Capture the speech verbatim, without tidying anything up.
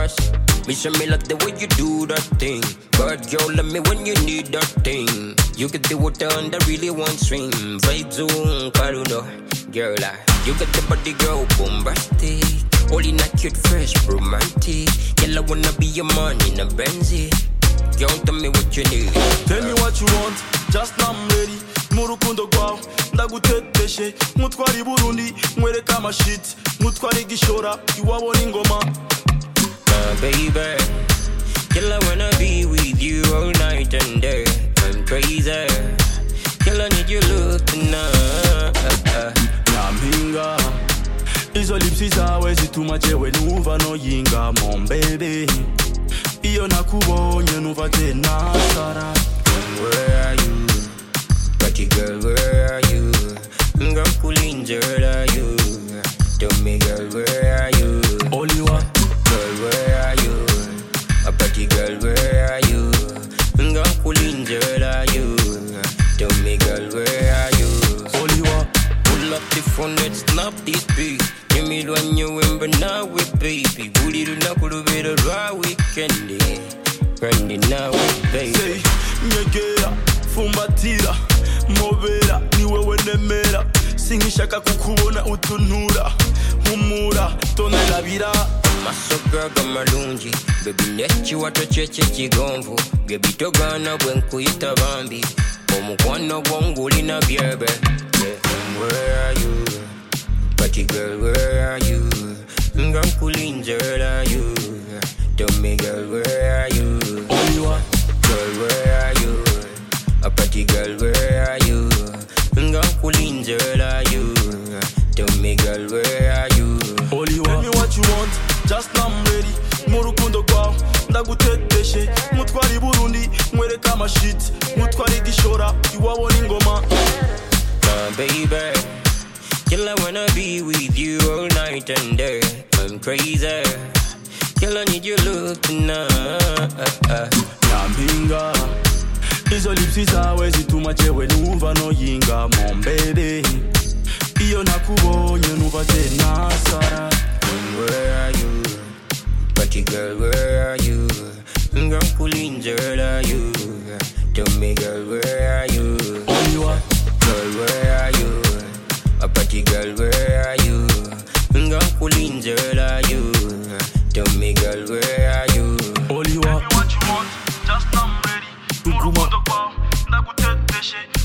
bombas. Me say me like the way you do that thing. But girl, let me when you need that thing. You get the water and I really want swing. Vibe zone, Karuno. Girl, I, you get the body, girl, bombastic. All in a cute, fresh, romantic. Girl, I wanna be your man in a Benzie. Girl, tell me what you need. Tell me what you want, just now I'm ready. Murukundo gwao, ndaguteteshe. Mutwari Burundi, mwere kama shit. Mutwari gishora, iwabo n'ingoma. Uh, baby, girl, I wanna be with you all night and day. I'm crazy. Girl, I need your look tonight. Nyampinga, izo lipsi zawe zituma jewe numva no yinga, mon baby. Iyo nakubonye numva tena sara. Where are you? Pretty girl, where are you? Ngakulinje, where are you? Tell me, girl, where are you? Oliwa. Girl, where are you? A pretty girl, where are you? Ngakulinje, where are you? Tell me, girl, where are you? Oliwa. Pull up the phone, let's snap this beat. Give me when you in, but now with baby. Booty do not go to bed, a dry weekend. Grinding now with baby. Say, nyegera, fumbatira, mobera, niwe wenemera. Singishaka kukubona utunura, humura, tonelabira. Masoga gamalungi, baby nechi watocheche chigomvu. Baby togana bwenkuyita bambi. Omukwano gwonguli na byebe. Where are you? Pretty girl, where are you? Ngakulinje, where are you? Tell me, girl, where are you? Oliwa. Girl, where are you? A pretty girl, where are you? Ngakulinje, where are you? Tell me, girl, where are you? Oliwa. Tell me what you want, just now I'm ready. Murukundo gwao, ndaguteteshe. Mutwari Burundi, mwere kama shit. Mutwari gishora, iwabo n'ingoma. Uh, baby, girl, I wanna be with you all night and day. I'm crazy. Girl, I need your look tonight. Nyampinga, izo lipsi zawe zituma jewe numva no yinga, mon baby. Iyo nakubonye numva tena sara. Where are you? Pretty girl, where are you? Ngakulinje, where are you? Tell me, girl, where are you? Oliwa. Girl, where are you? A pretty girl, where are you? Ngakulinje, where are you? Tell me, girl, where are you? Oliwa. Tell me what you want, just now I'm ready. Murukundo gwao, ndaguteteshe.